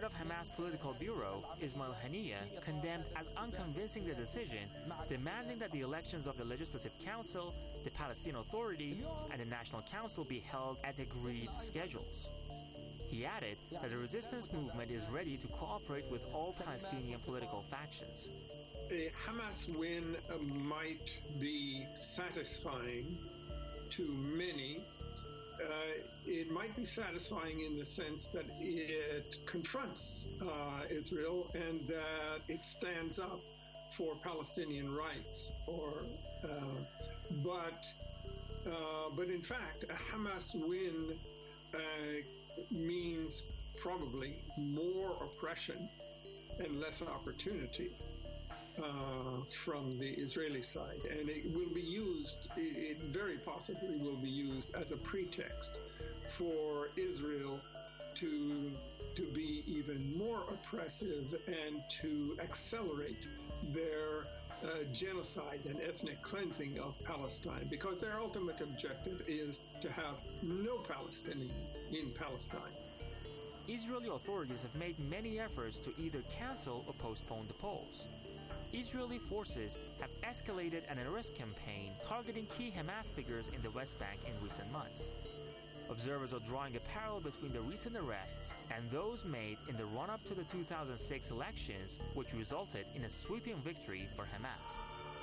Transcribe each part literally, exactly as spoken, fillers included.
head of Hamas Political Bureau, Ismail Haniyeh, condemned as unconvincing the decision, demanding that the elections of the Legislative Council, the Palestinian Authority, and the National Council be held at agreed schedules. He added that the resistance movement is ready to cooperate with all Palestinian political factions. A Hamas win uh, might be satisfying to many. Uh, it might be satisfying in the sense that it confronts uh, Israel and that it stands up for Palestinian rights. Or, uh, but, uh, but in fact, a Hamas win uh, means probably more oppression and less opportunity uh, from the Israeli side. And it will be used, it, it very possibly will be used as a pretext for Israel to, to be even more oppressive and to accelerate their uh, genocide and ethnic cleansing of Palestine, because their ultimate objective is to have no Palestinians in Palestine. Israeli authorities have made many efforts to either cancel or postpone the polls. Israeli forces have escalated an arrest campaign targeting key Hamas figures in the West Bank in recent months. Observers are drawing a parallel between the recent arrests and those made in the run-up to the two thousand six elections, which resulted in a sweeping victory for Hamas.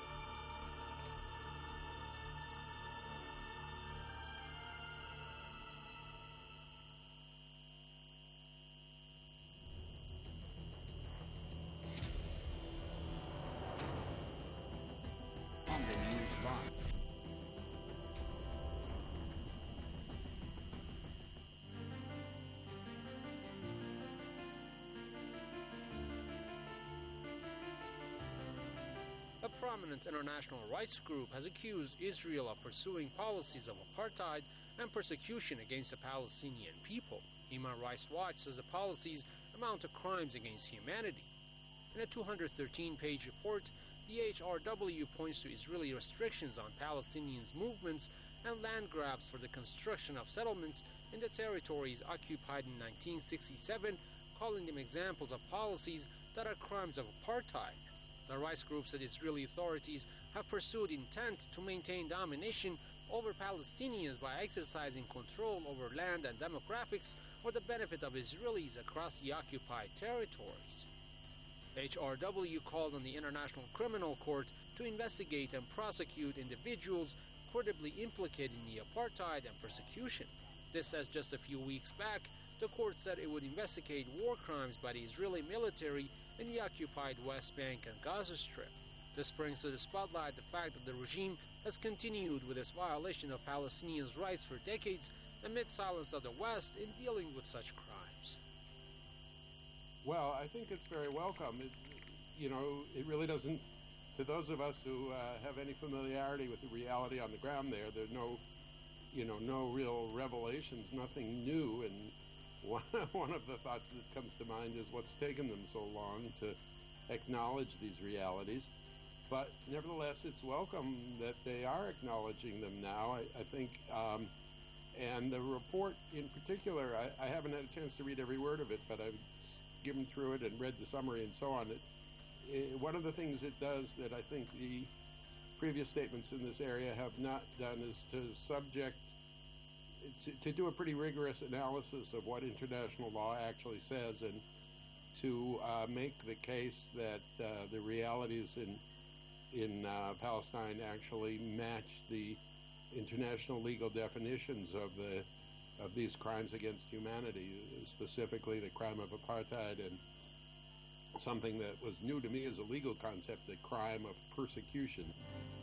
On the News Live. A prominent international rights group has accused Israel of pursuing policies of apartheid and persecution against the Palestinian people. Human Rights Watch says the policies amount to crimes against humanity. In a two hundred thirteen page report, the H R W points to Israeli restrictions on Palestinians' movements and land grabs for the construction of settlements in the territories occupied in nineteen sixty-seven, calling them examples of policies that are crimes of apartheid. The rights group said Israeli authorities have pursued intent to maintain domination over Palestinians by exercising control over land and demographics for the benefit of Israelis across the occupied territories. H R W called on the International Criminal Court to investigate and prosecute individuals credibly implicated in the apartheid and persecution. This as just a few weeks back, the court said it would investigate war crimes by the Israeli military in the occupied West Bank and Gaza Strip. This brings to the spotlight the fact that the regime has continued with its violation of Palestinians' rights for decades amid silence of the West in dealing with such crimes. Well, I think it's very welcome. It, you know, it really doesn't, to those of us who uh, have any familiarity with the reality on the ground there, there's no, you know, no real revelations, nothing new. And one, one of the thoughts that comes to mind is what's taken them so long to acknowledge these realities. But nevertheless, it's welcome that they are acknowledging them now. I, I think, um, and the report in particular, I, I haven't had a chance to read every word of it, but I've given through it and read the summary and so on. It, it, one of the things it does that I think the previous statements in this area have not done is to subject, to, to do a pretty rigorous analysis of what international law actually says, and to uh, make the case that uh, the realities in in uh, Palestine actually match the international legal definitions of the of these crimes against humanity, specifically the crime of apartheid, and something that was new to me as a legal concept, the crime of persecution.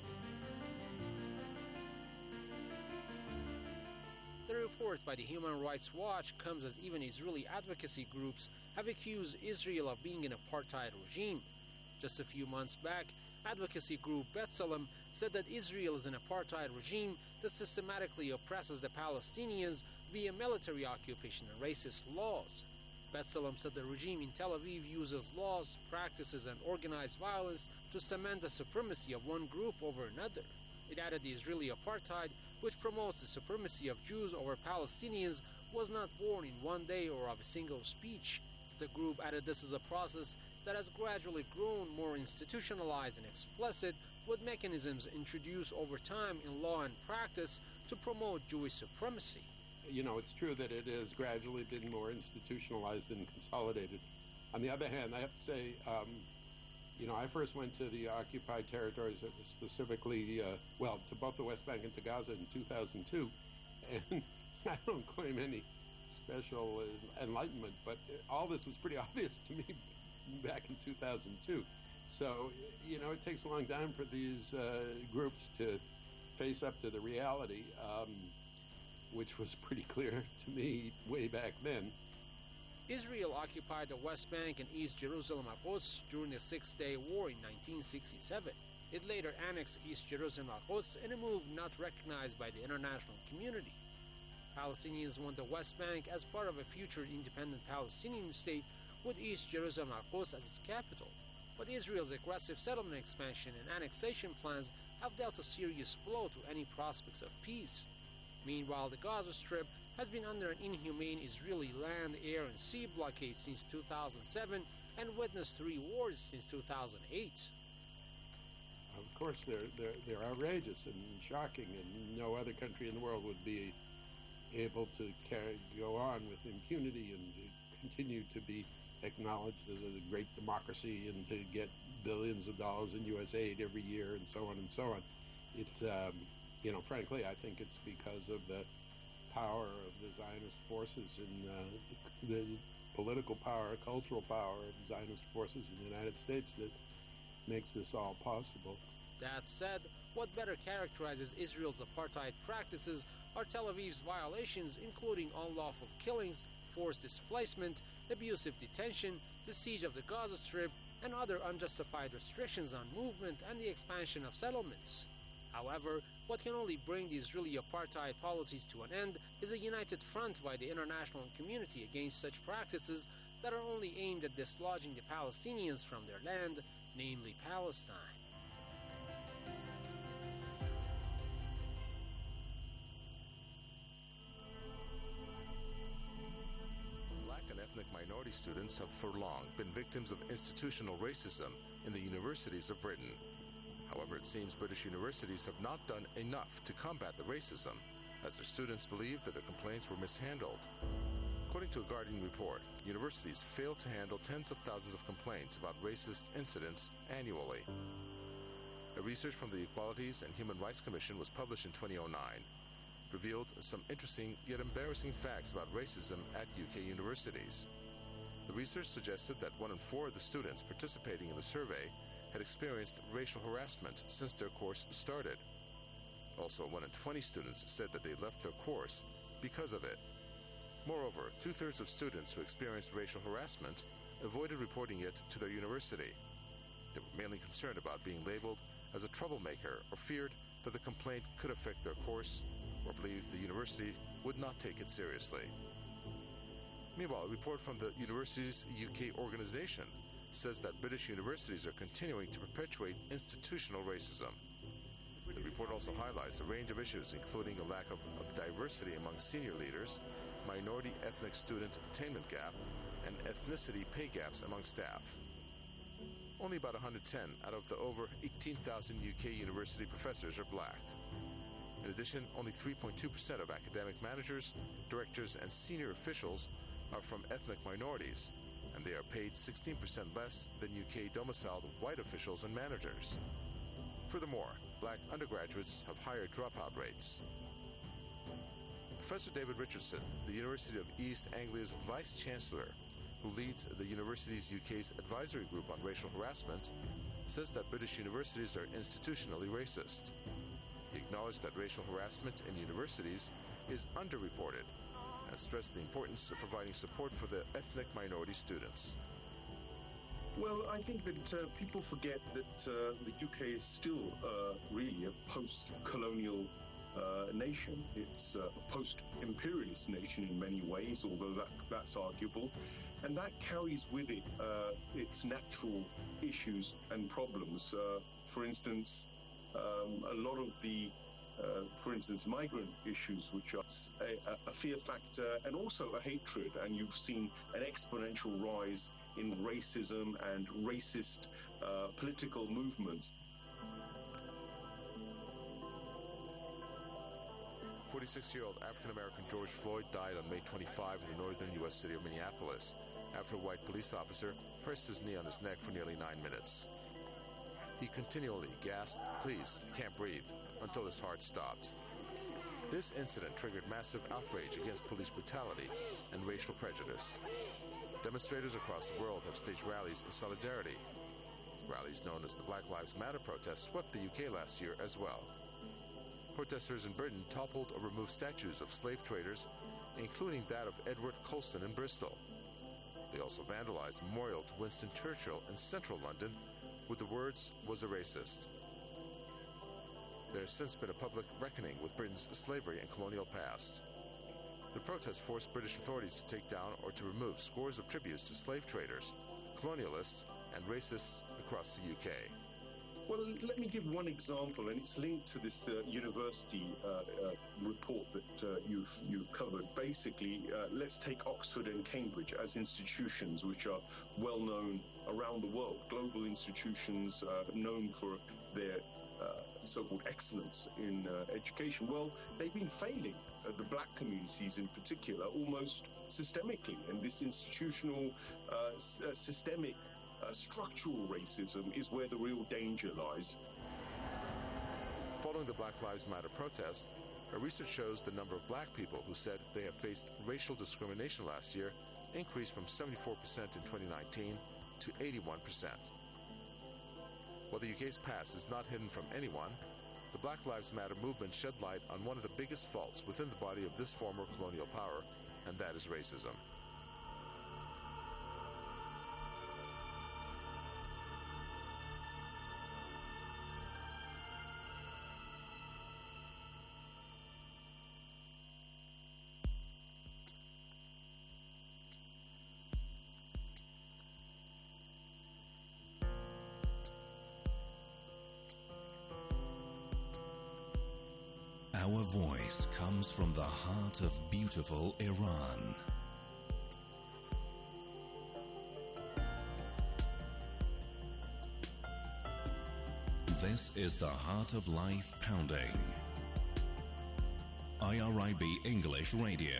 The report by the Human Rights Watch comes as even Israeli advocacy groups have accused Israel of being an apartheid regime. Just a few months back, advocacy group B'Tselem said that Israel is an apartheid regime that systematically oppresses the Palestinians via military occupation and racist laws. B'Tselem said the regime in Tel Aviv uses laws, practices, and organized violence to cement the supremacy of one group over another. It added the Israeli apartheid, which promotes the supremacy of Jews over Palestinians, was not born in one day or of a single speech. The group added this is a process that has gradually grown more institutionalized and explicit, with mechanisms introduced over time in law and practice to promote Jewish supremacy. You know, it's true that it has gradually been more institutionalized and consolidated. On the other hand, I have to say, um, you know, I first went to the occupied territories, specifically, uh, well, to both the West Bank and to Gaza in two thousand two, and I don't claim any special uh, enlightenment, but all this was pretty obvious to me back in two thousand two. So, you know, it takes a long time for these uh, groups to face up to the reality, um, which was pretty clear to me way back then. Israel occupied the West Bank and East Jerusalem al-Quds during the Six-Day War in nineteen sixty-seven. It later annexed East Jerusalem al-Quds in a move not recognized by the international community. Palestinians want the West Bank as part of a future independent Palestinian state with East Jerusalem al-Quds as its capital. But Israel's aggressive settlement expansion and annexation plans have dealt a serious blow to any prospects of peace. Meanwhile, the Gaza Strip has been under an inhumane Israeli land, air, and sea blockade since two thousand seven and witnessed three wars since two thousand eight. Of course, they're, they're, they're outrageous and shocking, and no other country in the world would be able to carry, go on with impunity and to continue to be acknowledged as a great democracy and to get billions of dollars in U S aid every year and so on and so on. It's, um, you know, frankly, I think it's because of the power of the Zionist forces and uh, the political power, cultural power of Zionist forces in the United States that makes this all possible. That said, what better characterizes Israel's apartheid practices are Tel Aviv's violations, including unlawful killings, forced displacement, abusive detention, the siege of the Gaza Strip, and other unjustified restrictions on movement and the expansion of settlements. However, what can only bring the Israeli apartheid policies to an end is a united front by the international community against such practices that are only aimed at dislodging the Palestinians from their land, namely Palestine. Black and ethnic minority students have for long been victims of institutional racism in the universities of Britain. However, it seems British universities have not done enough to combat the racism, as their students believe that their complaints were mishandled. According to a Guardian report, universities fail to handle tens of thousands of complaints about racist incidents annually. A research from the Equalities and Human Rights Commission was published in twenty oh nine, revealed some interesting yet embarrassing facts about racism at U K universities. The research suggested that one in four of the students participating in the survey had experienced racial harassment since their course started. Also, one in twenty students said that they left their course because of it. Moreover, two-thirds of students who experienced racial harassment avoided reporting it to their university. They were mainly concerned about being labeled as a troublemaker or feared that the complaint could affect their course or believed the university would not take it seriously. Meanwhile, a report from the Universities U K organization says that British universities are continuing to perpetuate institutional racism. The report also highlights a range of issues, including a lack of, of diversity among senior leaders, minority ethnic student attainment gap, and ethnicity pay gaps among staff. Only about one hundred ten out of the over eighteen thousand U K university professors are black. In addition, only three point two percent of academic managers, directors, and senior officials are from ethnic minorities, and they are paid sixteen percent less than U K domiciled white officials and managers. Furthermore, black undergraduates have higher dropout rates. Professor David Richardson, the University of East Anglia's Vice Chancellor, who leads the university's U K's advisory group on racial harassment, says that British universities are institutionally racist. He acknowledged that racial harassment in universities is underreported and stressed the importance of providing support for the ethnic minority students. Well, I think that uh, people forget that uh, the U K is still uh, really a post-colonial uh, nation. It's uh, a post-imperialist nation in many ways, although that that's arguable. And that carries with it uh, its natural issues and problems. Uh, for instance, um, a lot of the uh, for instance, migrant issues, which are a, a fear factor and also a hatred. And you've seen an exponential rise in racism and racist uh, political movements. forty-six-year-old African-American George Floyd died on May twenty-fifth in the northern U S city of Minneapolis after a white police officer pressed his knee on his neck for nearly nine minutes. He continually gasped, "Please, can't breathe," until his heart stopped. This incident triggered massive outrage against police brutality and racial prejudice. Demonstrators across the world have staged rallies in solidarity. Rallies known as the Black Lives Matter protests swept the U K last year as well. Protesters in Britain toppled or removed statues of slave traders, including that of Edward Colston in Bristol. They also vandalized a memorial to Winston Churchill in central London with the words, "Was a racist." There has since been a public reckoning with Britain's slavery and colonial past. The protests forced British authorities to take down or to remove scores of tributes to slave traders, colonialists, and racists across the U K. Well, let me give one example, and it's linked to this uh, university uh, uh, report that uh, you've, you've covered. Basically, uh, let's take Oxford and Cambridge as institutions which are well known around the world, global institutions uh, known for their uh, so-called excellence in uh, education. Well, they've been failing uh, the black communities in particular almost systemically, and this institutional uh, s- uh, systemic Uh, structural racism is where the real danger lies. Following the Black Lives Matter protest, our research shows the number of black people who said they have faced racial discrimination last year increased from seventy-four percent in twenty nineteen to eighty-one percent. While the U K's past is not hidden from anyone, the Black Lives Matter movement shed light on one of the biggest faults within the body of this former colonial power, and that is racism. Our voice comes from the heart of beautiful Iran. This is the Heart of Life Pounding. I R I B English Radio.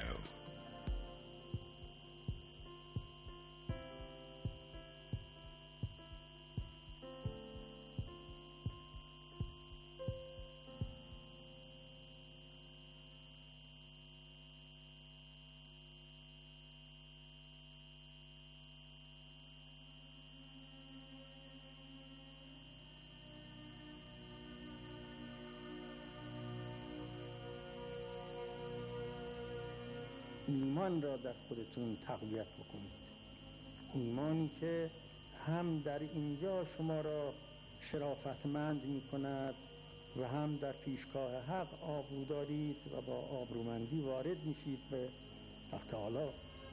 ایمان را در خودتون تقویت بکنید. ایمانی که هم در اینجا شما را شرافتمند می کند و هم در پیشگاه حق آبرو دارید و با آبرومندی وارد میشید به حق تعالی.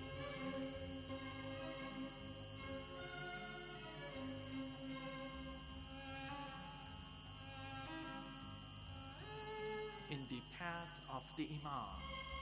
In the path of the Imam.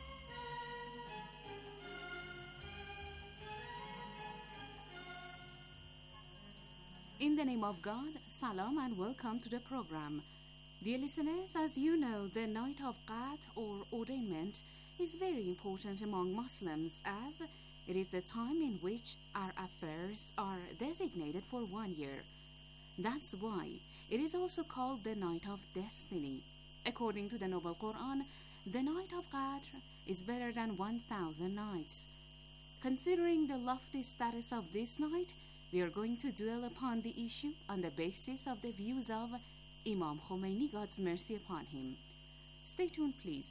In the name of God, salam and welcome to the program. Dear listeners, as you know, the night of Qadr or ordainment is very important among Muslims, as it is the time in which our affairs are designated for one year. That's why it is also called the night of destiny. According to the Noble Quran, the night of Qadr is better than one thousand nights. Considering the lofty status of this night, we are going to dwell upon the issue on the basis of the views of Imam Khomeini, God's mercy upon him. Stay tuned, please.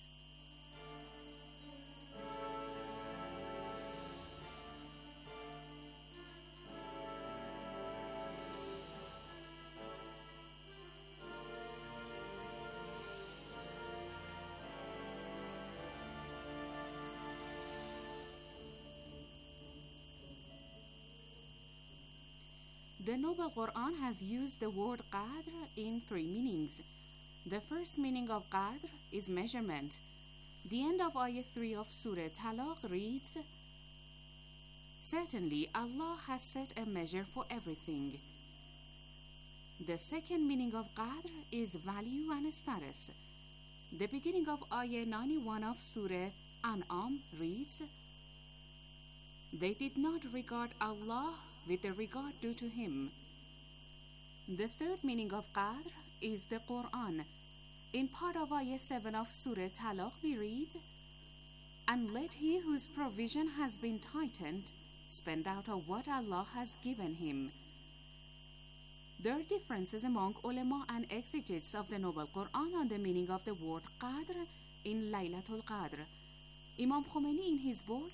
The Noble Quran has used the word Qadr in three meanings. The first meaning of Qadr is measurement. The end of Ayah three of Surah Talaq reads, "Certainly Allah has set a measure for everything." The second meaning of Qadr is value and status. The beginning of Ayah ninety-one of Surah An'am reads, "They did not regard Allah with the regard due to Him." The third meaning of Qadr is the Quran. In part of Ayah seven of Surah Talaq we read, "And let he whose provision has been tightened spend out of what Allah has given him." There are differences among ulama and exegetes of the Noble Quran on the meaning of the word Qadr in Laylatul Qadr. Imam Khomeini in his book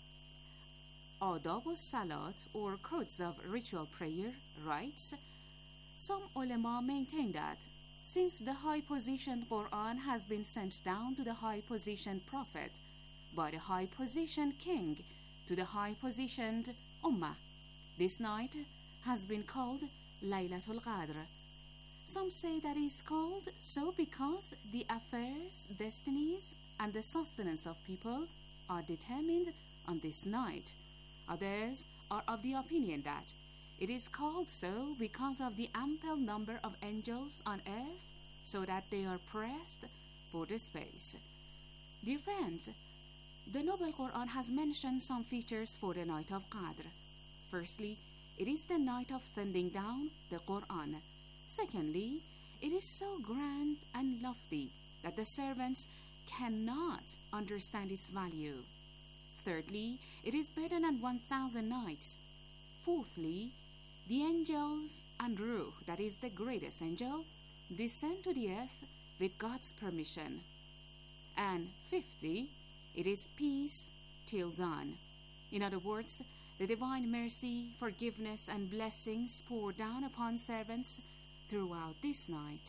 Adab al-Salat, or Codes of Ritual Prayer, writes, "Some ulama maintain that since the high-positioned Quran has been sent down to the high-positioned Prophet by the high-positioned King to the high-positioned Ummah, this night has been called Laylatul Qadr. Some say that is called so because the affairs, destinies, and the sustenance of people are determined on this night. Others are of the opinion that it is called so because of the ample number of angels on earth, so that they are pressed for the space." Dear friends, the Noble Quran has mentioned some features for the night of Qadr. Firstly, it is the night of sending down the Quran. Secondly, it is so grand and lofty that the servants cannot understand its value. Thirdly, it is better than one thousand nights. Fourthly, the angels and Ruh, that is the greatest angel, descend to the earth with God's permission. And fifthly, it is peace till dawn. In other words, the divine mercy, forgiveness, and blessings pour down upon servants throughout this night.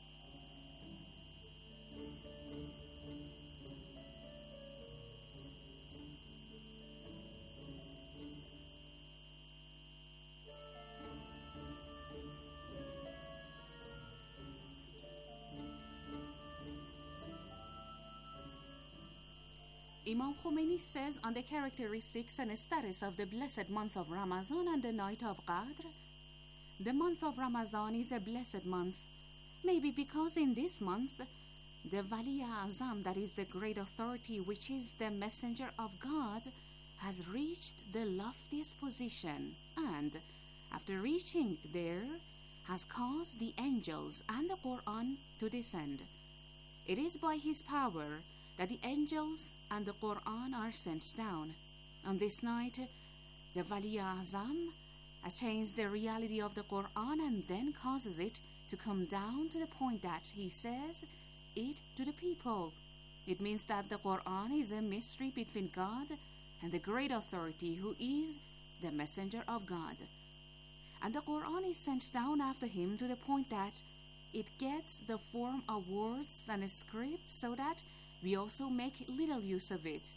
Imam Khomeini says on the characteristics and status of the blessed month of Ramadan and the night of Qadr, the month of Ramadan is a blessed month, maybe because in this month, the Wali Azam, that is the great authority which is the messenger of God, has reached the loftiest position and, after reaching there, has caused the angels and the Quran to descend. It is by his power that the angels and the Quran are sent down. On this night, the Wali Azam attains the reality of the Quran and then causes it to come down to the point that he says it to the people. It means that the Quran is a mystery between God and the great authority who is the messenger of God. And the Quran is sent down after him to the point that it gets the form of words and a script so that we also make little use of it.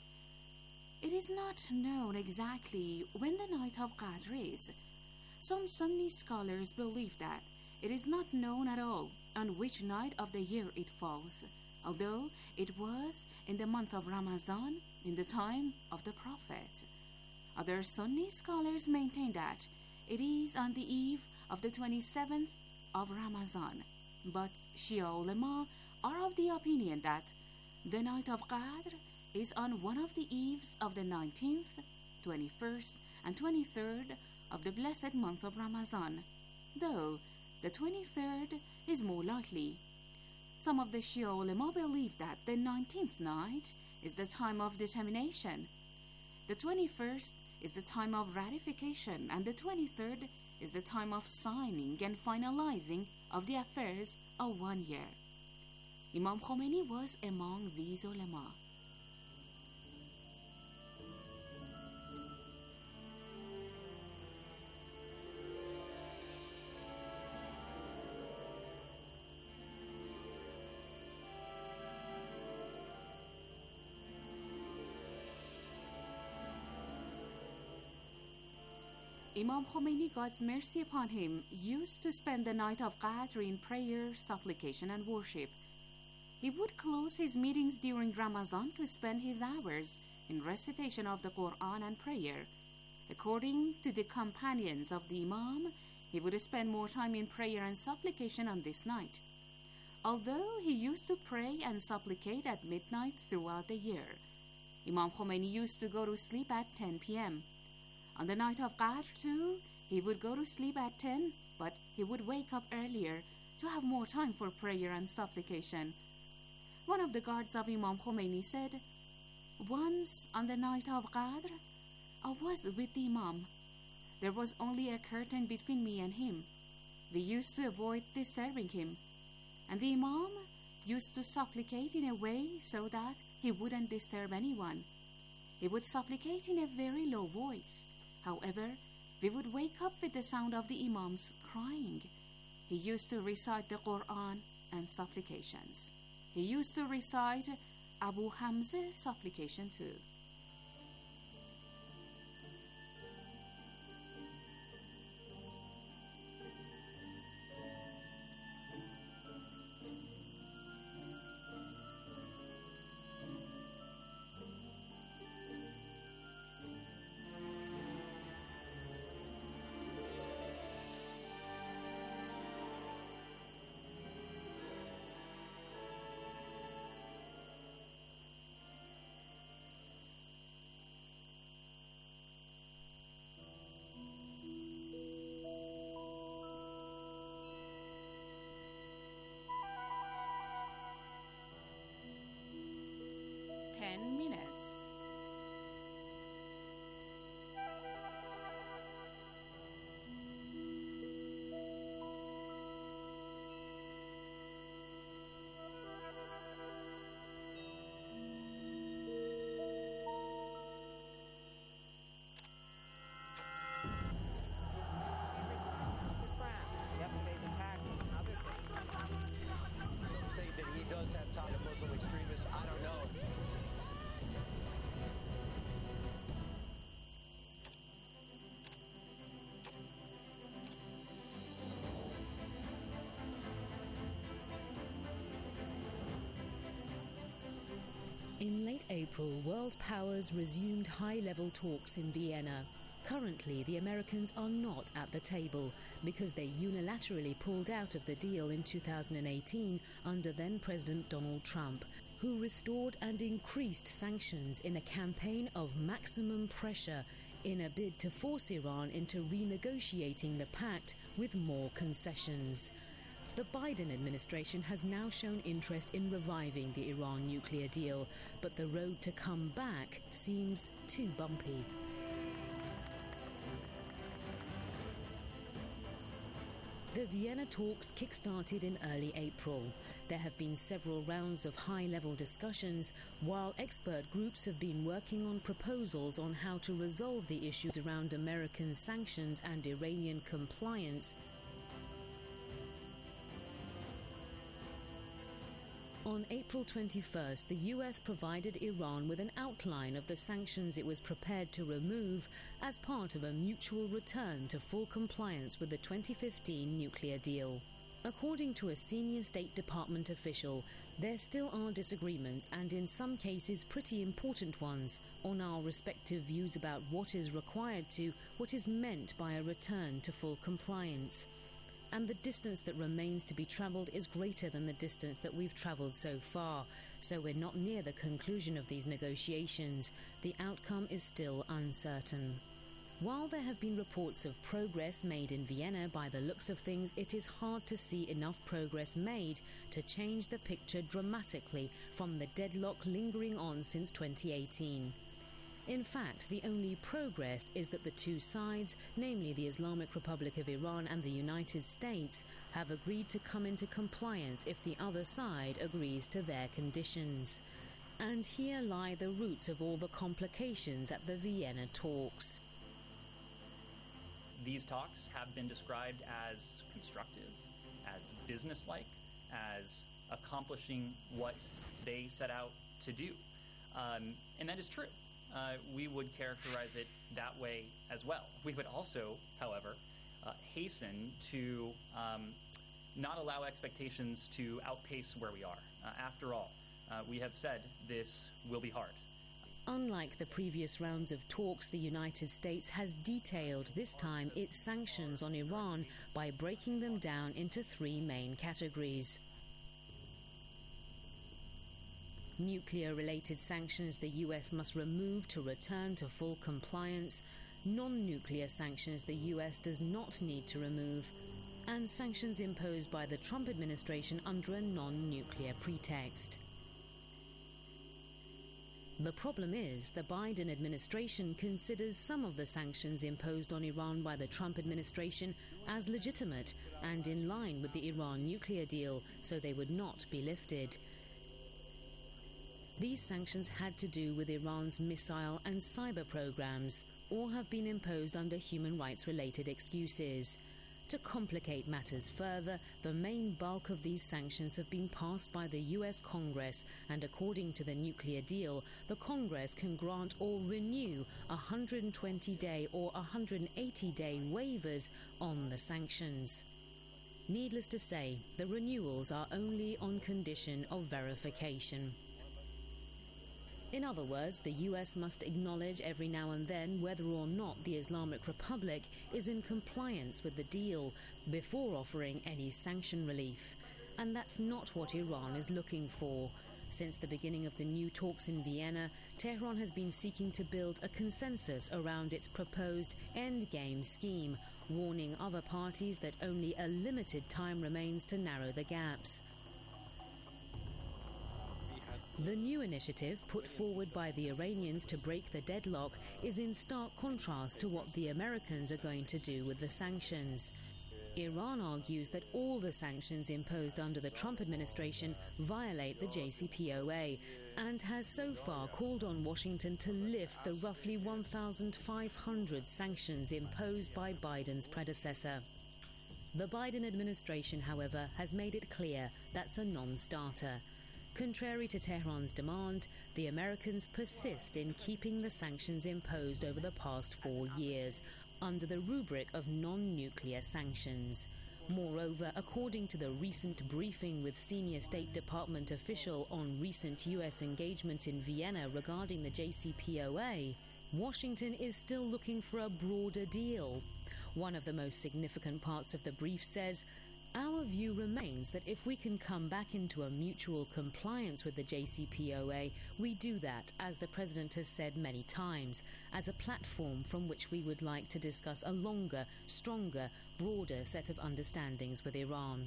It is not known exactly when the night of Qadr is. Some Sunni scholars believe that it is not known at all on which night of the year it falls, although it was in the month of Ramadan in the time of the Prophet. Other Sunni scholars maintain that it is on the eve of the twenty-seventh of Ramadan, but Shia ulama are of the opinion that the night of Qadr is on one of the eves of the nineteenth, twenty-first, and twenty-third of the blessed month of Ramadan, though the twenty-third is more likely. Some of the Shia ulama believe that the nineteenth night is the time of determination, the twenty-first is the time of ratification, and the twenty-third is the time of signing and finalizing of the affairs of one year. Imam Khomeini was among these ulama. Imam Khomeini, God's mercy upon him, used to spend the night of Qadr in prayer, supplication, and worship. He would close his meetings during Ramadan to spend his hours in recitation of the Quran and prayer. According to the companions of the Imam, he would spend more time in prayer and supplication on this night. Although he used to pray and supplicate at midnight throughout the year, Imam Khomeini used to go to sleep at ten p.m. On the night of Qadr too, he would go to sleep at ten, but he would wake up earlier to have more time for prayer and supplication. One of the guards of Imam Khomeini said, "Once on the night of Qadr, I was with the Imam. There was only a curtain between me and him. We used to avoid disturbing him, and the Imam used to supplicate in a way so that he wouldn't disturb anyone. He would supplicate in a very low voice. However, we would wake up with the sound of the Imam's crying. He used to recite the Quran and supplications. He used to recite Abu Hamza supplication too." Ten minutes. Some say that he does have ties to Muslim extremists. I don't know. In late April, world powers resumed high-level talks in Vienna. Currently, the Americans are not at the table because they unilaterally pulled out of the deal in two thousand eighteen under then-President Donald Trump, who restored and increased sanctions in a campaign of maximum pressure in a bid to force Iran into renegotiating the pact with more concessions. The Biden administration has now shown interest in reviving the Iran nuclear deal, but the road to come back seems too bumpy. The Vienna talks kick-started in early April. There have been several rounds of high-level discussions, while expert groups have been working on proposals on how to resolve the issues around American sanctions and Iranian compliance. On April twenty-first, the U S provided Iran with an outline of the sanctions it was prepared to remove as part of a mutual return to full compliance with the twenty fifteen nuclear deal. According to a senior State Department official, there still are disagreements, and in some cases pretty important ones, on our respective views about what is required to, what is meant by a return to full compliance. And the distance that remains to be travelled is greater than the distance that we've travelled so far, so we're not near the conclusion of these negotiations. The outcome is still uncertain. While there have been reports of progress made in Vienna, by the looks of things, it is hard to see enough progress made to change the picture dramatically from the deadlock lingering on since twenty eighteen. In fact, the only progress is that the two sides, namely the Islamic Republic of Iran and the United States, have agreed to come into compliance if the other side agrees to their conditions. And here lie the roots of all the complications at the Vienna talks. These talks have been described as constructive, as businesslike, as accomplishing what they set out to do. Um, and that is true. uh, we would characterize it that way as well. We would also, however, uh, hasten to um, not allow expectations to outpace where we are. Uh, after all, uh, we have said this will be hard. Unlike the previous rounds of talks, the United States has detailed this time its sanctions on Iran by breaking them down into three main categories. Nuclear-related sanctions the U S must remove to return to full compliance, non-nuclear sanctions the U S does not need to remove, and sanctions imposed by the Trump administration under a non-nuclear pretext. The problem is the Biden administration considers some of the sanctions imposed on Iran by the Trump administration as legitimate and in line with the Iran nuclear deal, so they would not be lifted. These sanctions had to do with Iran's missile and cyber programs, or have been imposed under human rights-related excuses. To complicate matters further, the main bulk of these sanctions have been passed by the U S Congress, and according to the nuclear deal, the Congress can grant or renew one hundred twenty day or one hundred eighty day waivers on the sanctions. Needless to say, the renewals are only on condition of verification. In other words, the U S must acknowledge every now and then whether or not the Islamic Republic is in compliance with the deal before offering any sanction relief. And that's not what Iran is looking for. Since the beginning of the new talks in Vienna, Tehran has been seeking to build a consensus around its proposed endgame scheme, warning other parties that only a limited time remains to narrow the gaps. The new initiative, put forward by the Iranians to break the deadlock, is in stark contrast to what the Americans are going to do with the sanctions. Iran argues that all the sanctions imposed under the Trump administration violate the J C P O A, and has so far called on Washington to lift the roughly one thousand five hundred sanctions imposed by Biden's predecessor. The Biden administration, however, has made it clear that's a non-starter. Contrary to Tehran's demand, the Americans persist in keeping the sanctions imposed over the past four years under the rubric of non-nuclear sanctions. Moreover, according to the recent briefing with senior State Department official on recent U S engagement in Vienna regarding the J C P O A, Washington is still looking for a broader deal. One of the most significant parts of the brief says, "Our view remains that if we can come back into a mutual compliance with the J C P O A, we do that, as the President has said many times, as a platform from which we would like to discuss a longer, stronger, broader set of understandings with Iran."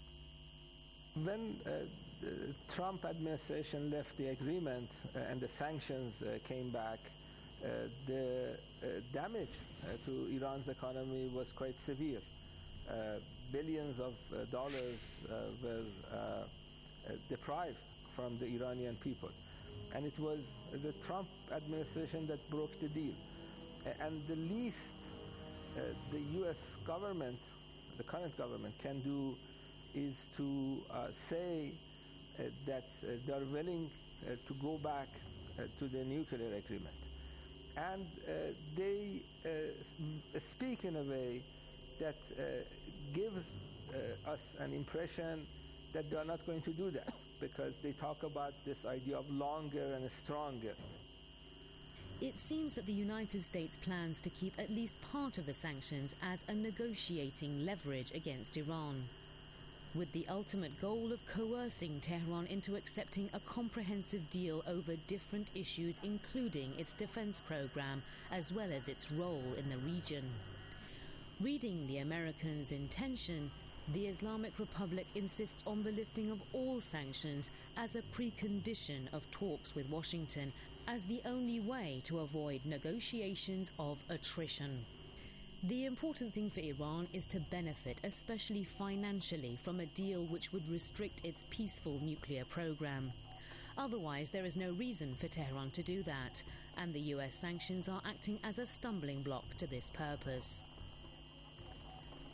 When uh, the Trump administration left the agreement uh, and the sanctions uh, came back, uh, the uh, damage uh, to Iran's economy was quite severe. Uh, billions of uh, dollars uh, were uh, uh, deprived from the Iranian people. And it was the Trump administration that broke the deal. A- and the least uh, the U S government, the current government, can do is to uh, say uh, that uh, they are willing uh, to go back uh, to the nuclear agreement. And uh, they uh, speak in a way that uh, gives uh, us an impression that they are not going to do that, because they talk about this idea of longer and stronger. It seems that the United States plans to keep at least part of the sanctions as a negotiating leverage against Iran, with the ultimate goal of coercing Tehran into accepting a comprehensive deal over different issues, including its defense program, as well as its role in the region. Reading the Americans' intention, the Islamic Republic insists on the lifting of all sanctions as a precondition of talks with Washington, as the only way to avoid negotiations of attrition. The important thing for Iran is to benefit, especially financially, from a deal which would restrict its peaceful nuclear program. Otherwise, there is no reason for Tehran to do that, and the U S sanctions are acting as a stumbling block to this purpose.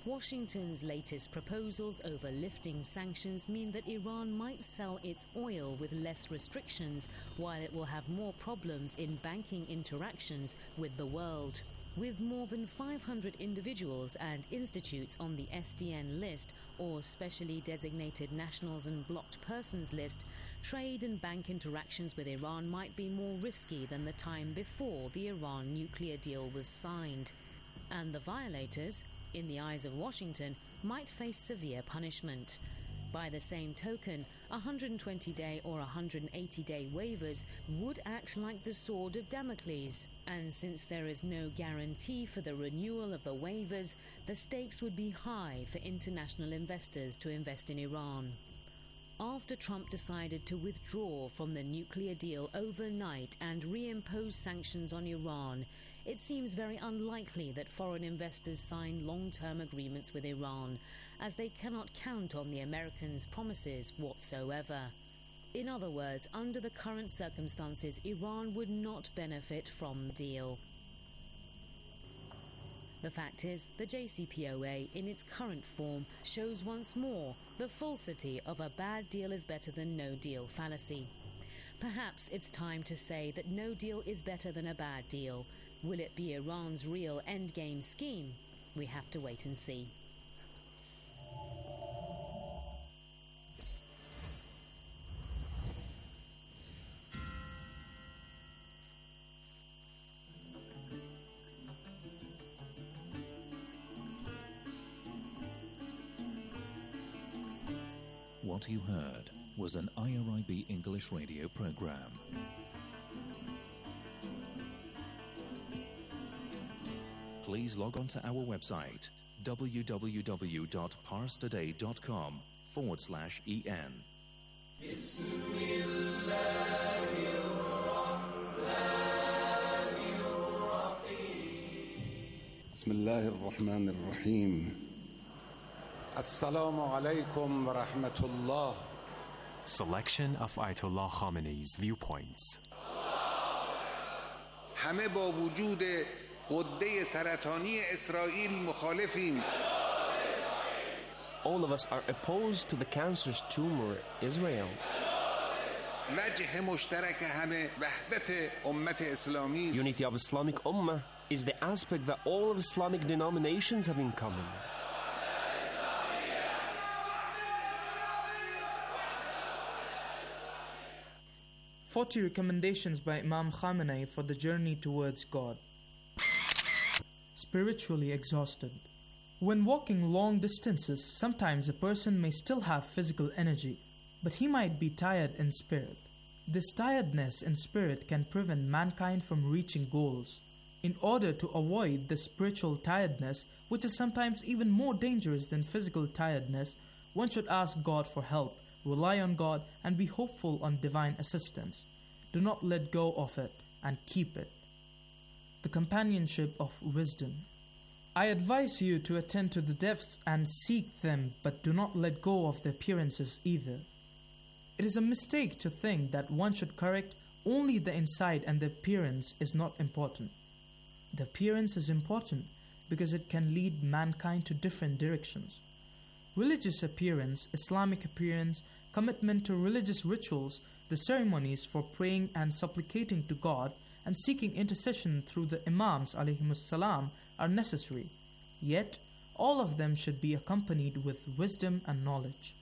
Washington's latest proposals over lifting sanctions mean that Iran might sell its oil with less restrictions, while it will have more problems in banking interactions with the world. With more than five hundred individuals and institutes on the S D N list, or Specially Designated Nationals and Blocked Persons list, trade and bank interactions with Iran might be more risky than the time before the Iran nuclear deal was signed. And the violators, in the eyes of Washington, might face severe punishment. By the same token, one hundred twenty day or one hundred eighty day waivers would act like the sword of Damocles, and since there is no guarantee for the renewal of the waivers, the stakes would be high for international investors to invest in Iran. After Trump decided to withdraw from the nuclear deal overnight and reimpose sanctions on Iran, it seems very unlikely that foreign investors sign long-term agreements with Iran, as they cannot count on the Americans' promises whatsoever. In other words, under the current circumstances, Iran would not benefit from the deal. The fact is, the J C P O A, in its current form, shows once more the falsity of a bad deal is better than no deal fallacy. Perhaps it's time to say that no deal is better than a bad deal. Will it be Iran's real endgame scheme? We have to wait and see. What you heard was an I R I B English radio program. Please log on to our website www.parstoday.com forward slash en. Bismillah ar-Rahman ar-Rahim. Assalamu alaikum wa rahmatullah. Selection of Ayatollah Khamenei's viewpoints. همه با وجود غده سرطانی اسرائیل مخالفیم. All of us are opposed to the cancerous tumor Israel. وجه مشترک همه وحدت امت اسلامی. Unity of Islamic Ummah is the aspect that all of Islamic denominations have in common. forty recommendations by Imam Khamenei for the journey towards God. Spiritually exhausted. When walking long distances, sometimes a person may still have physical energy, but he might be tired in spirit. This tiredness in spirit can prevent mankind from reaching goals. In order to avoid the spiritual tiredness, which is sometimes even more dangerous than physical tiredness, one should ask God for help, rely on God, and be hopeful on divine assistance. Do not let go of it and keep it. The companionship of wisdom. I advise you to attend to the depths and seek them, but do not let go of the appearances either. It is a mistake to think that one should correct only the inside and the appearance is not important. The appearance is important because it can lead mankind to different directions. Religious appearance, Islamic appearance, commitment to religious rituals, the ceremonies for praying and supplicating to God, and seeking intercession through the Imams alayhimus salam are necessary. Yet, all of them should be accompanied with wisdom and knowledge.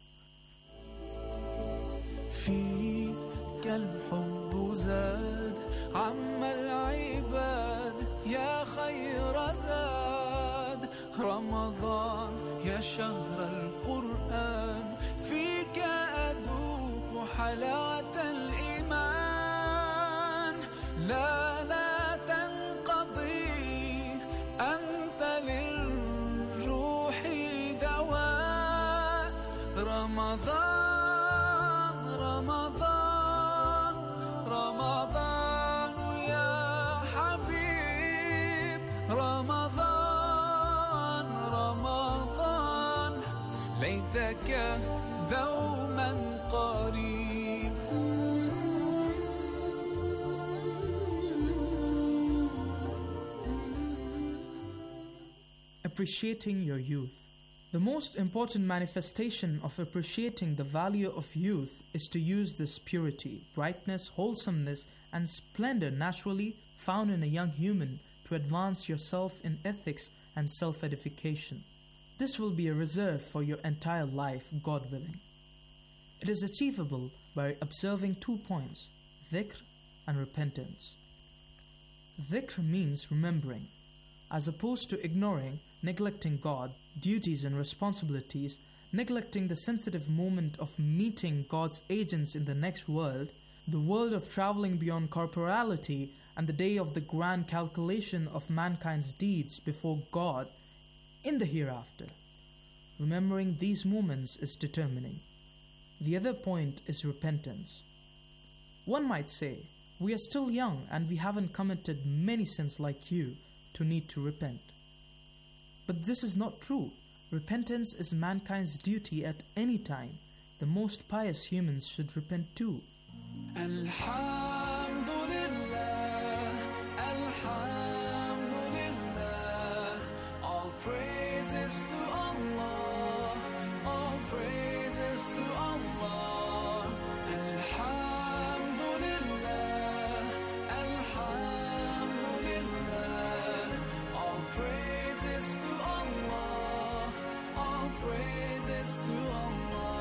فيك الحب زاد عم العباد يا خير زاد رمضان يا شهر القرآن فيك أذوق حلاوة الإيمان لا لا تنقضي أنت للروح دواء رمضان رمضان رمضان يا حبيب رمضان رمضان ليتك دوما قريب. Appreciating your youth. The most important manifestation of appreciating the value of youth is to use this purity, brightness, wholesomeness, and splendor naturally found in a young human to advance yourself in ethics and self-edification. This will be a reserve for your entire life, God willing. It is achievable by observing two points, dhikr and repentance. Dhikr means remembering. As opposed to ignoring, neglecting God, duties and responsibilities, neglecting the sensitive moment of meeting God's agents in the next world, the world of traveling beyond corporality, and the day of the grand calculation of mankind's deeds before God in the hereafter. Remembering these moments is determining. The other point is repentance. One might say, we are still young and we haven't committed many sins like you to need to repent. But this is not true. Repentance is mankind's duty at any time. The most pious humans should repent too. Alhamdulillah, Alhamdulillah, all praises to Allah, all praises to Allah. Alhamdulillah, Alhamdulillah, all praises to Allah, all praises to Allah.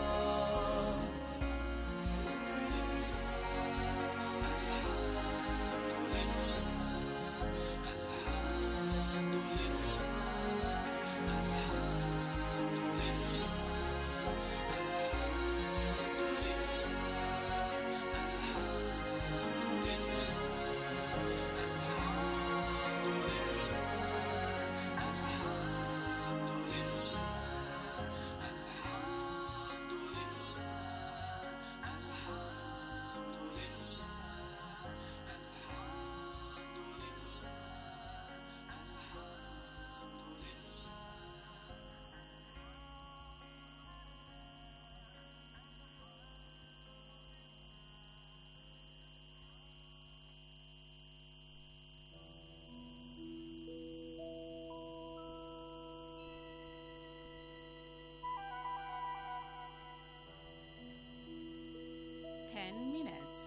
Ten minutes.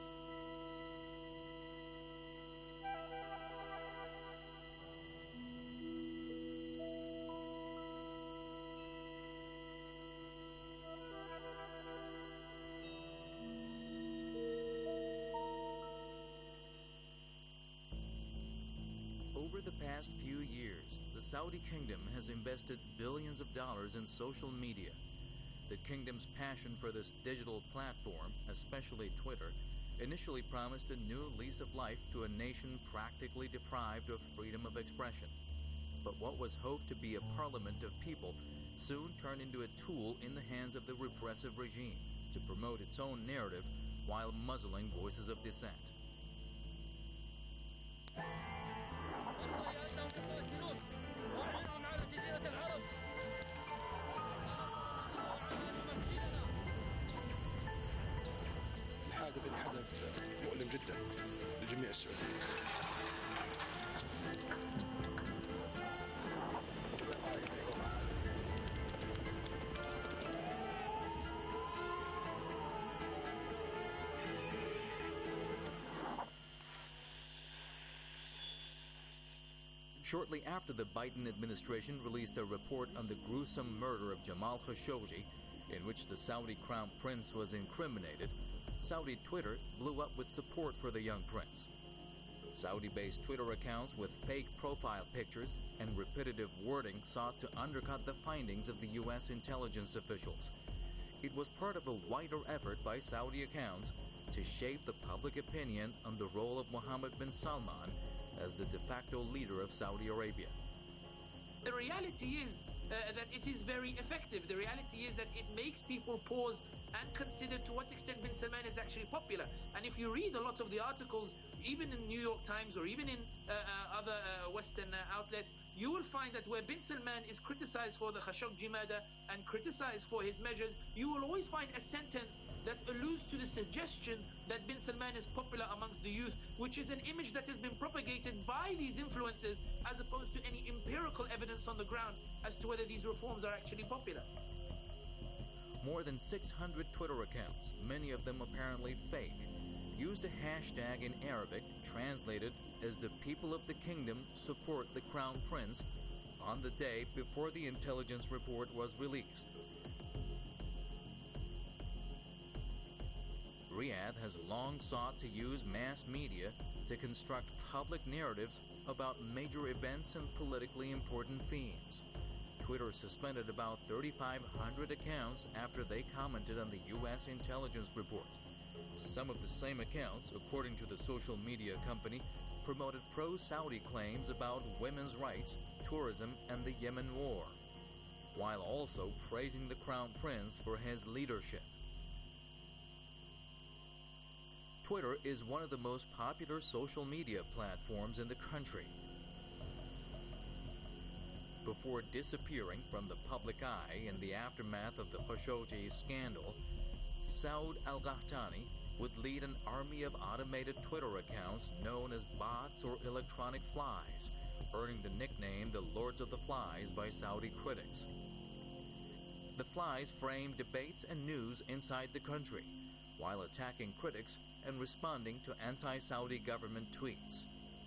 Over the past few years, the Saudi kingdom has invested billions of dollars in social media. The kingdom's passion for this digital platform, especially Twitter, initially promised a new lease of life to a nation practically deprived of freedom of expression. But what was hoped to be a parliament of people soon turned into a tool in the hands of the repressive regime to promote its own narrative while muzzling voices of dissent. الحادث اللي حدث مؤلم جدا لجميع السعوديين. Shortly after the Biden administration released a report on the gruesome murder of Jamal Khashoggi, in which the Saudi crown prince was incriminated, Saudi Twitter blew up with support for the young prince. Saudi-based Twitter accounts with fake profile pictures and repetitive wording sought to undercut the findings of the U S intelligence officials. It was part of a wider effort by Saudi accounts to shape the public opinion on the role of Mohammed bin Salman as the de facto leader of Saudi Arabia. The reality is uh, that it is very effective. The reality is that it makes people pause and consider to what extent bin Salman is actually popular. And if you read a lot of the articles, even in New York Times or even in uh, uh, other uh, Western uh, outlets, you will find that where bin Salman is criticized for the Khashoggi murder and criticized for his measures, you will always find a sentence that alludes to the suggestion that bin Salman is popular amongst the youth, which is an image that has been propagated by these influencers as opposed to any empirical evidence on the ground as to whether these reforms are actually popular. More than six hundred Twitter accounts, many of them apparently fake, used a hashtag in Arabic translated as "the people of the kingdom support the Crown Prince" on the day before the intelligence report was released. Riyadh has long sought to use mass media to construct public narratives about major events and politically important themes. Twitter suspended about thirty-five hundred accounts after they commented on the U S intelligence report. Some of the same accounts, according to the social media company, promoted pro-Saudi claims about women's rights, tourism, and the Yemen war, while also praising the Crown Prince for his leadership. Twitter is one of the most popular social media platforms in the country. Before disappearing from the public eye in the aftermath of the Khashoggi scandal, Saud al-Qahtani would lead an army of automated Twitter accounts known as bots or electronic flies, earning the nickname the Lords of the Flies by Saudi critics. The flies framed debates and news inside the country, while attacking critics and responding to anti-Saudi government tweets.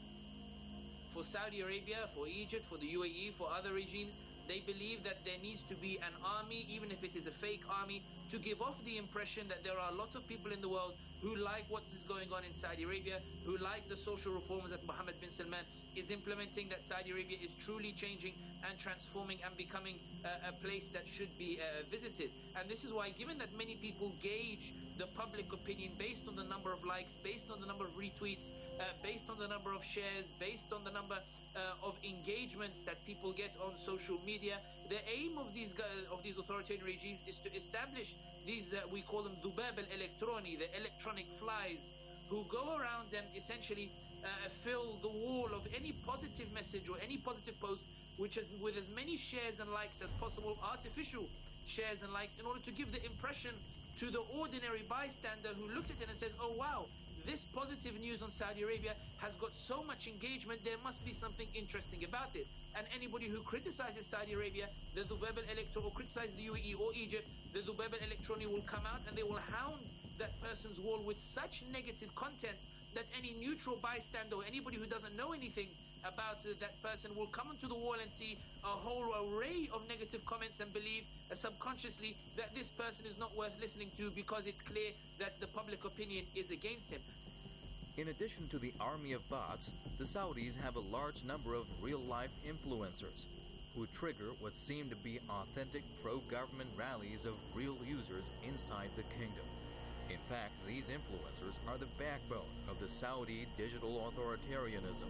For Saudi Arabia, for Egypt, for the U A E, for other regimes, they believe that there needs to be an army, even if it is a fake army, to give off the impression that there are a lot of people in the world who like what is going on in Saudi Arabia, who like the social reforms that Mohammed bin Salman is implementing, that Saudi Arabia is truly changing and transforming and becoming uh, a place that should be uh, visited. And this is why, given that many people gauge the public opinion based on the number of likes, based on the number of retweets, uh, based on the number of shares, based on the number uh, of engagements that people get on social media, the aim of these of these authoritarian regimes is to establish these, uh, we call them Dubab al-Electroni, the electronic flies, who go around and essentially uh, fill the wall of any positive message or any positive post, which is with as many shares and likes as possible, artificial shares and likes, in order to give the impression to the ordinary bystander who looks at it and says, oh wow, this positive news on Saudi Arabia has got so much engagement, there must be something interesting about it. And anybody who criticizes Saudi Arabia, the Dubab al-Electroni, or criticizes the U A E or Egypt, the Dubab al-Electroni will come out and they will hound that person's wall with such negative content that any neutral bystander or anybody who doesn't know anything about uh, that person will come onto the wall and see a whole array of negative comments and believe uh, subconsciously that this person is not worth listening to because it's clear that the public opinion is against him. In addition to the army of bots, the Saudis have a large number of real-life influencers who trigger what seem to be authentic pro-government rallies of real users inside the kingdom. In fact, these influencers are the backbone of the Saudi digital authoritarianism.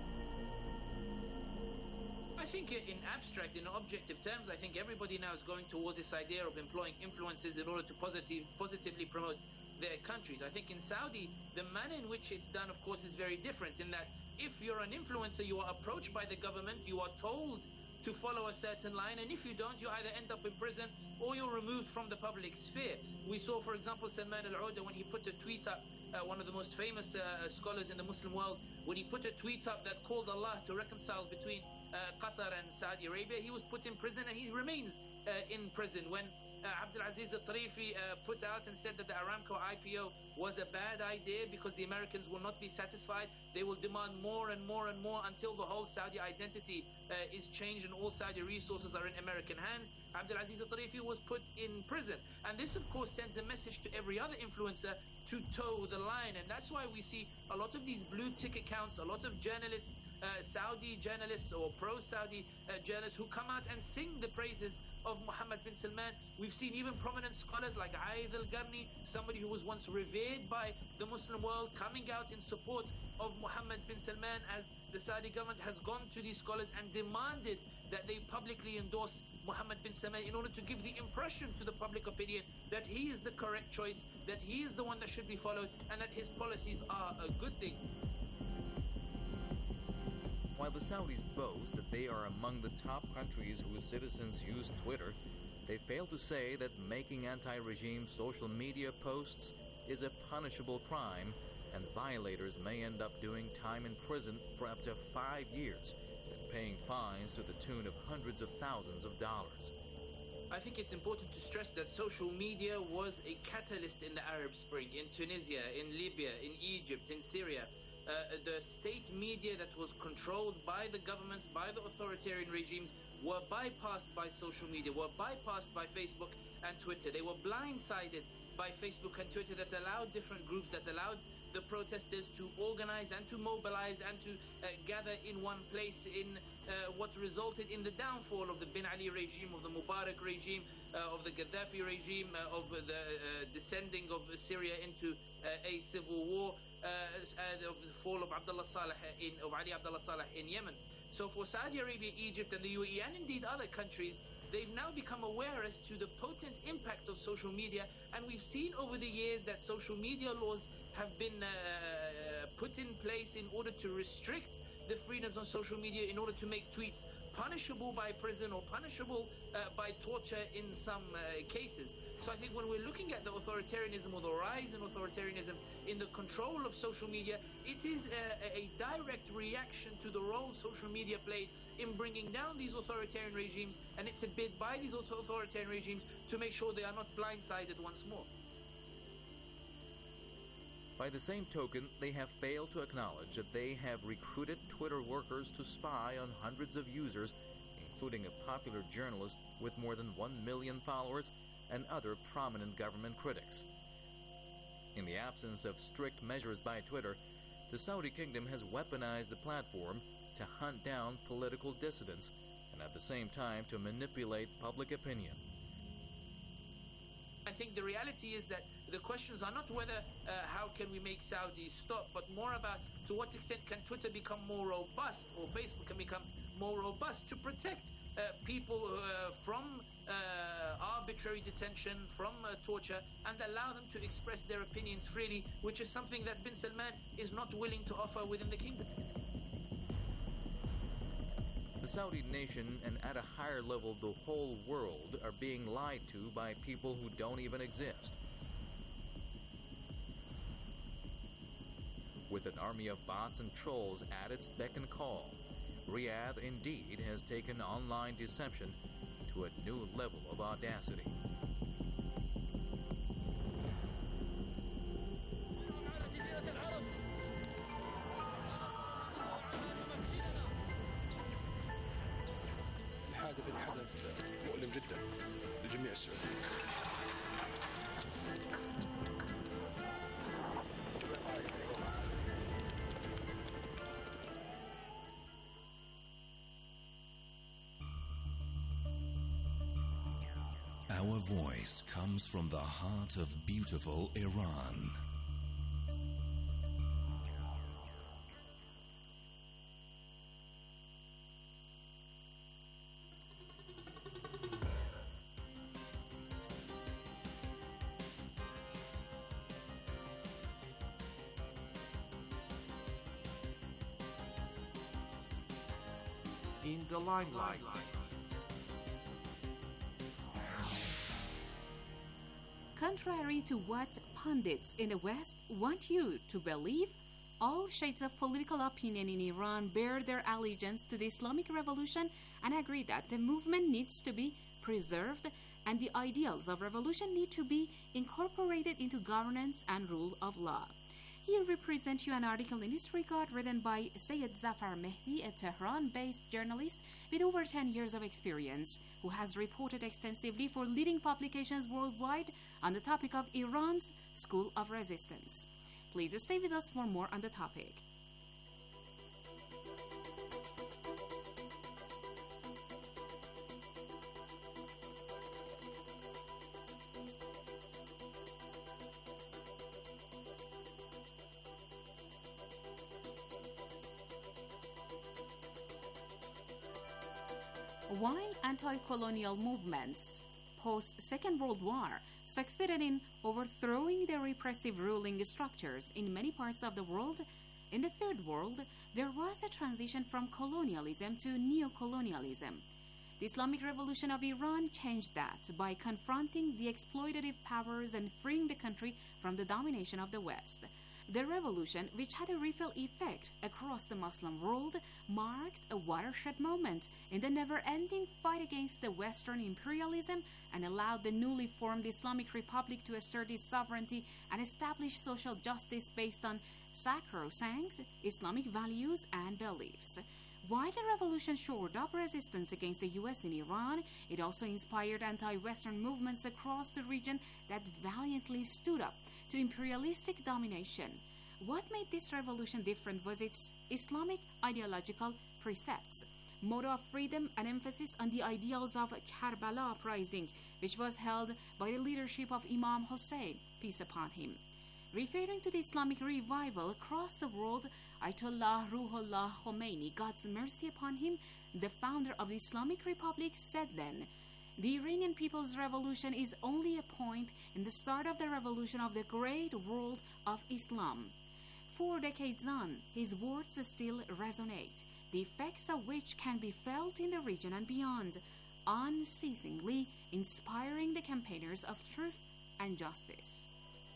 I think in abstract, in objective terms, I think everybody now is going towards this idea of employing influencers in order to positive, positively promote their countries. I think in Saudi, the manner in which it's done, of course, is very different, in that if you're an influencer, you are approached by the government, you are told to follow a certain line, and if you don't, you either end up in prison or you're removed from the public sphere. We saw, for example, Salman al-Auda, when he put a tweet up, uh, one of the most famous uh, scholars in the Muslim world, when he put a tweet up that called Allah to reconcile between uh, Qatar and Saudi Arabia, he was put in prison and he remains uh, in prison. When uh, Abdulaziz al-Tarifi uh, put out and said that the Aramco I P O was a bad idea because the Americans will not be satisfied, they will demand more and more and more until the whole Saudi identity uh, is changed and all Saudi resources are in American hands. Abdulaziz al-Tarifi was put in prison. And this, of course, sends a message to every other influencer to toe the line. And that's why we see a lot of these blue tick accounts, a lot of journalists, uh, Saudi journalists or pro-Saudi uh, journalists who come out and sing the praises of Mohammed bin Salman. We've seen even prominent scholars like Aid al-Qarni, somebody who was once revered by the Muslim world, coming out in support of Mohammed bin Salman, as the Saudi government has gone to these scholars and demanded that they publicly endorse Mohammed bin Salman in order to give the impression to the public opinion that he is the correct choice, that he is the one that should be followed, and that his policies are a good thing. While the Saudis boast that they are among the top countries whose citizens use Twitter, they fail to say that making anti-regime social media posts is a punishable crime, and violators may end up doing time in prison for up to five years and paying fines to the tune of hundreds of thousands of dollars. I think it's important to stress that social media was a catalyst in the Arab Spring, in Tunisia, in Libya, in Egypt, in Syria. Uh, the state media that was controlled by the governments, by the authoritarian regimes, were bypassed by social media, were bypassed by Facebook and Twitter. They were blindsided by Facebook and Twitter that allowed different groups, that allowed the protesters to organize and to mobilize and to uh, gather in one place, in uh, what resulted in the downfall of the Bin Ali regime, of the Mubarak regime, uh, of the Gaddafi regime, uh, of uh, the uh, descending of Syria into uh, a civil war, uh, uh, of the fall of Abdullah Saleh in, of Ali Abdullah Saleh in Yemen. So for Saudi Arabia, Egypt and the U A E, and indeed other countries, they've now become aware as to the potent impact of social media, and we've seen over the years that social media laws have been uh, put in place in order to restrict the freedoms on social media, in order to make tweets punishable by prison or punishable uh, by torture in some uh, cases. So I think when we're looking at the authoritarianism or the rise in authoritarianism in the control of social media, it is a, a direct reaction to the role social media played in bringing down these authoritarian regimes, and it's a bid by these authoritarian regimes to make sure they are not blindsided once more. By the same token, they have failed to acknowledge that they have recruited Twitter workers to spy on hundreds of users, including a popular journalist with more than one million followers and other prominent government critics. In the absence of strict measures by Twitter, the Saudi kingdom has weaponized the platform to hunt down political dissidents and at the same time to manipulate public opinion. I think the reality is that the questions are not whether uh, how can we make Saudi stop, but more about to what extent can Twitter become more robust, or Facebook can become more robust to protect uh, people uh, from uh, arbitrary detention, from uh, torture, and allow them to express their opinions freely, which is something that Bin Salman is not willing to offer within the kingdom. The Saudi nation, and at a higher level the whole world, are being lied to by people who don't even exist. With an army of bots and trolls at its beck and call, Riyadh indeed has taken online deception to a new level of audacity. الحادث اللي حدث مؤلم جدا لجميع السعوديين. Our voice comes from the heart of beautiful Iran. In the limelight. Contrary to what pundits in the West want you to believe, all shades of political opinion in Iran bear their allegiance to the Islamic Revolution and agree that the movement needs to be preserved and the ideals of revolution need to be incorporated into governance and rule of law. Here we present you an article in this regard written by Sayed Zafar Mehdi, a Tehran-based journalist with over ten years of experience, who has reported extensively for leading publications worldwide on the topic of Iran's School of Resistance. Please stay with us for more on the topic. While anti-colonial movements post-Second World War succeeded in overthrowing the repressive ruling structures in many parts of the world, In the Third World, there was a transition from colonialism to neocolonialism. The Islamic Revolution of Iran changed that by confronting the exploitative powers and freeing the country from the domination of the West. The revolution, which had a ripple effect across the Muslim world, marked a watershed moment in the never-ending fight against the Western imperialism and allowed the newly formed Islamic Republic to assert its sovereignty and establish social justice based on sacrosanct Islamic values and beliefs. While the revolution shored up resistance against the U S in Iran, it also inspired anti-Western movements across the region that valiantly stood up to imperialistic domination. What made this revolution different was its Islamic ideological precepts, motto of freedom, and emphasis on the ideals of Karbala uprising, which was held by the leadership of Imam Hussein, peace upon him. Referring to the Islamic revival across the world, Ayatollah Ruhollah Khomeini, God's mercy upon him, the founder of the Islamic Republic, said then, "The Iranian People's Revolution is only a point in the start of the revolution of the great world of Islam." Four decades on, his words still resonate, the effects of which can be felt in the region and beyond, unceasingly inspiring the campaigners of truth and justice.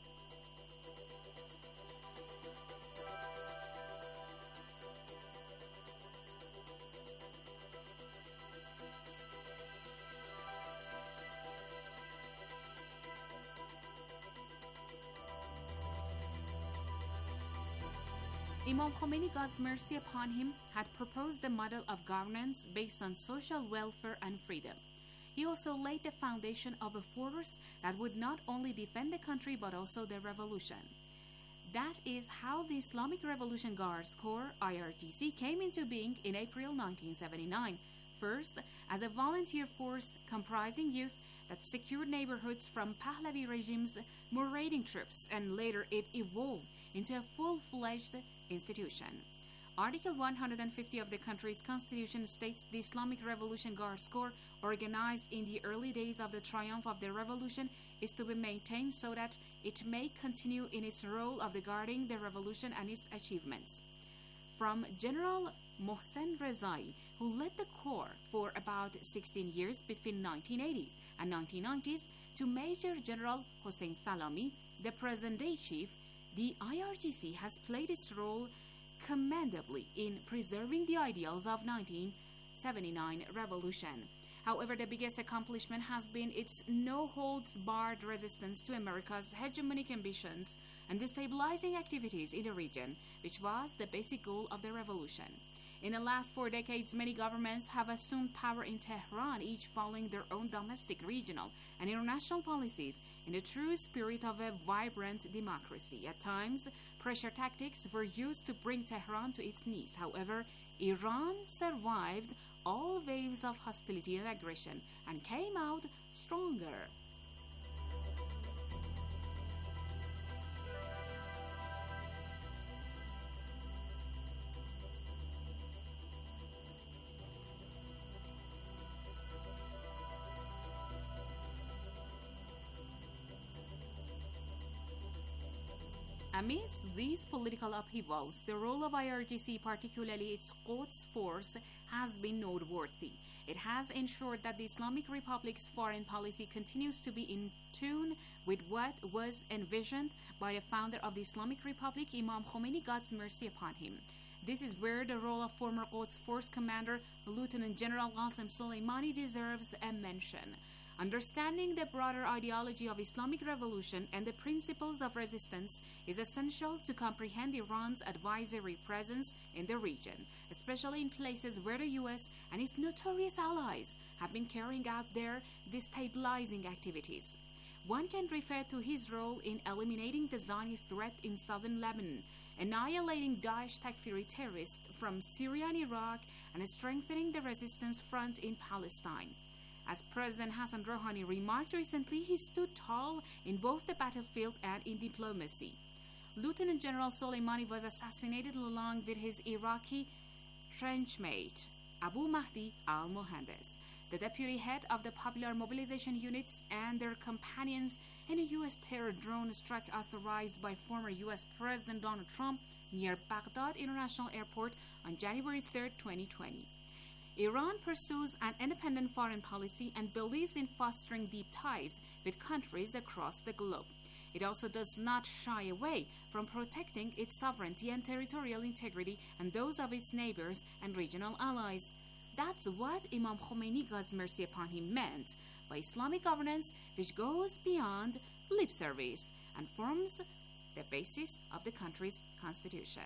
Imam Khomeini, God's mercy upon him, had proposed a model of governance based on social welfare and freedom. He also laid the foundation of a force that would not only defend the country but also the revolution. That is how the Islamic Revolution Guards Corps, I R G C, came into being in April nineteen seventy-nine, first as a volunteer force comprising youth that secured neighborhoods from Pahlavi regime's marauding troops, and later it evolved into a full-fledged institution. Article one hundred fifty of the country's constitution states the Islamic Revolution Guards Corps, organized in the early days of the triumph of the revolution, is to be maintained so that it may continue in its role of the guarding the revolution and its achievements. From General Mohsen Rezai, who led the corps for about sixteen years between nineteen eighties and nineteen nineties, to Major General Hossein Salami, the present-day chief, the I R G C has played its role commendably in preserving the ideals of nineteen seventy-nine revolution. However, the biggest accomplishment has been its no-holds-barred resistance to America's hegemonic ambitions and destabilizing activities in the region, which was the basic goal of the revolution. In the last four decades, many governments have assumed power in Tehran, each following their own domestic, regional, and international policies in the true spirit of a vibrant democracy. At times, pressure tactics were used to bring Tehran to its knees. However, Iran survived all waves of hostility and aggression and came out stronger. Amidst these political upheavals, the role of I R G C, particularly its Quds force, has been noteworthy. It has ensured that the Islamic Republic's foreign policy continues to be in tune with what was envisioned by the founder of the Islamic Republic, Imam Khomeini, God's mercy upon him. This is where the role of former Quds Force Commander Lieutenant General Qasem Soleimani deserves a mention. Understanding the broader ideology of Islamic revolution and the principles of resistance is essential to comprehend Iran's advisory presence in the region, especially in places where the U S and its notorious allies have been carrying out their destabilizing activities. One can refer to his role in eliminating the Zionist threat in southern Lebanon, annihilating Daesh Takfiri terrorists from Syria and Iraq, and strengthening the resistance front in Palestine. As President Hassan Rouhani remarked recently, he stood tall in both the battlefield and in diplomacy. Lieutenant General Soleimani was assassinated along with his Iraqi trenchmate, Abu Mahdi al-Mohandes, the deputy head of the Popular Mobilization Units, and their companions in a U S terror drone strike authorized by former U S President Donald Trump near Baghdad International Airport on January third, twenty twenty. Iran pursues an independent foreign policy and believes in fostering deep ties with countries across the globe. It also does not shy away from protecting its sovereignty and territorial integrity and those of its neighbors and regional allies. That's what Imam Khomeini, God's mercy upon him, meant by Islamic governance, which goes beyond lip service and forms the basis of the country's constitution.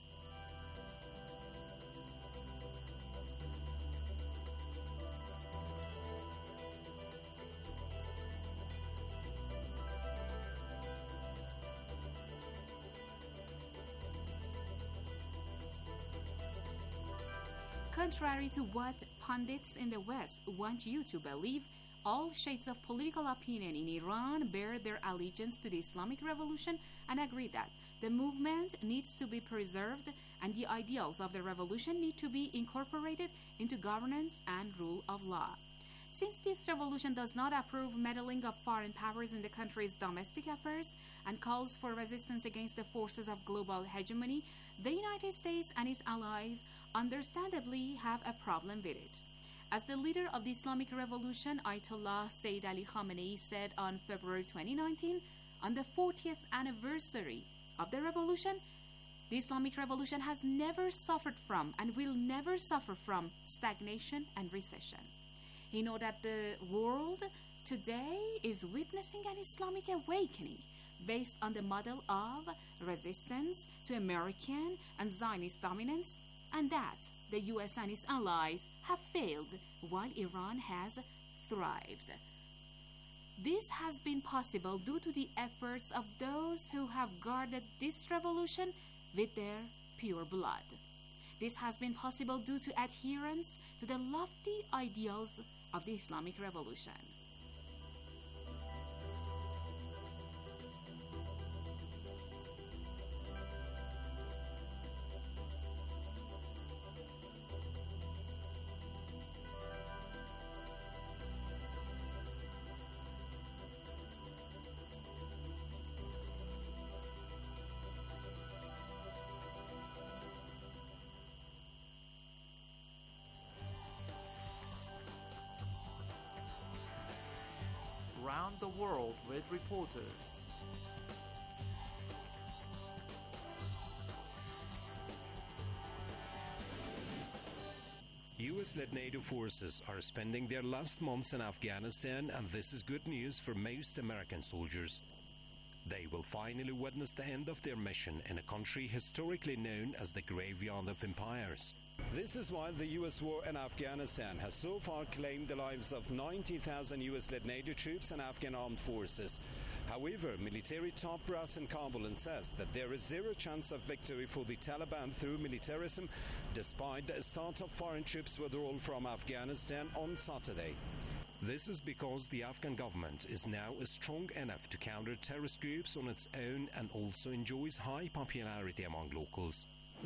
Contrary to what pundits in the West want you to believe, all shades of political opinion in Iran bear their allegiance to the Islamic Revolution and agree that the movement needs to be preserved and the ideals of the revolution need to be incorporated into governance and rule of law. Since this revolution does not approve meddling of foreign powers in the country's domestic affairs and calls for resistance against the forces of global hegemony, the United States and its allies understandably have a problem with it. As the leader of the Islamic Revolution, Ayatollah Sayyid Ali Khamenei, said on February twenty nineteen, on the fortieth anniversary of the revolution, the Islamic Revolution has never suffered from and will never suffer from stagnation and recession. He knows that the world today is witnessing an Islamic awakening based on the model of resistance to American and Zionist dominance, and that the U S and its allies have failed while Iran has thrived. This has been possible due to the efforts of those who have guarded this revolution with their pure blood. This has been possible due to adherence to the lofty ideals of the Islamic Revolution. Around the world with reporters. U S-led NATO forces are spending their last months in Afghanistan, and this is good news for most American soldiers. They will finally witness the end of their mission in a country historically known as the graveyard of empires. This is why the U S war in Afghanistan has so far claimed the lives of ninety thousand U S-led NATO troops and Afghan armed forces. However, military top brass in Kabul says that there is zero chance of victory for the Taliban through militarism, despite the start of foreign troops withdrawal from Afghanistan on Saturday. This is because the Afghan government is now strong enough to counter terrorist groups on its own and also enjoys high popularity among locals.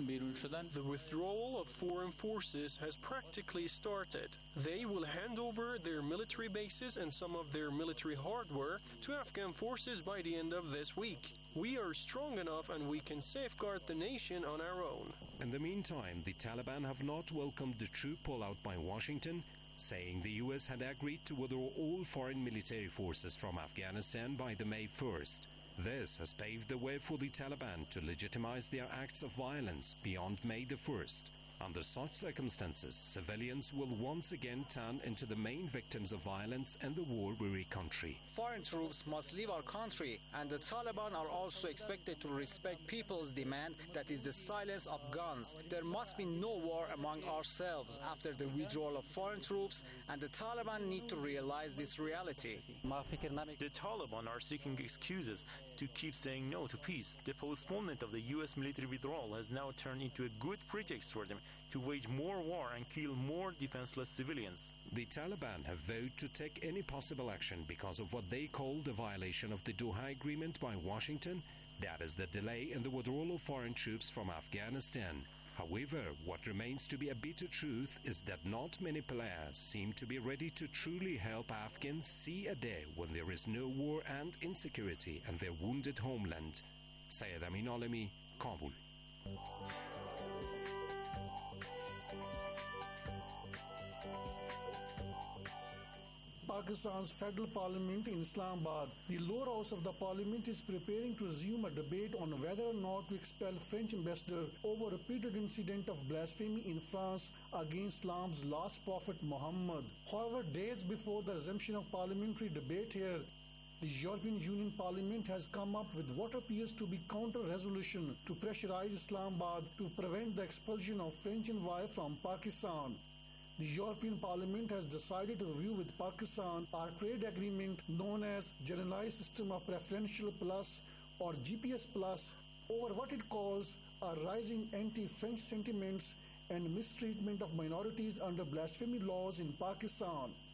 The withdrawal of foreign forces has practically started. They will hand over their military bases and some of their military hardware to Afghan forces by the end of this week. We are strong enough and we can safeguard the nation on our own. In the meantime, the Taliban have not welcomed the troop pullout by Washington, saying the U S had agreed to withdraw all foreign military forces from Afghanistan by the May first. This has paved the way for the Taliban to legitimize their acts of violence beyond May the first. Under such circumstances, civilians will once again turn into the main victims of violence in the war-weary country. Foreign troops must leave our country, and the Taliban are also expected to respect people's demand, that is the silence of guns. There must be no war among ourselves after the withdrawal of foreign troops, and the Taliban need to realize this reality. The Taliban are seeking excuses to keep saying no to peace. The postponement of the U S military withdrawal has now turned into a good pretext for them to wage more war and kill more defenseless civilians. The Taliban have vowed to take any possible action because of what they call the violation of the Doha Agreement by Washington, that is the delay in the withdrawal of foreign troops from Afghanistan. However, what remains to be a bitter truth is that not many players seem to be ready to truly help Afghans see a day when there is no war and insecurity in their wounded homeland. Syed Amin Alami, Kabul. Pakistan's federal parliament in Islamabad. The lower house of the parliament is preparing to resume a debate on whether or not to expel French ambassador over a repeated incident of blasphemy in France against Islam's last prophet Muhammad. However, days before the resumption of parliamentary debate here, the European Union Parliament has come up with what appears to be counter-resolution to pressurize Islamabad to prevent the expulsion of French envoy from Pakistan. The European Parliament has decided to review with Pakistan our trade agreement known as Generalized System of Preferential Plus or G P S Plus over what it calls a rising anti-French sentiments and mistreatment of minorities under blasphemy laws in Pakistan.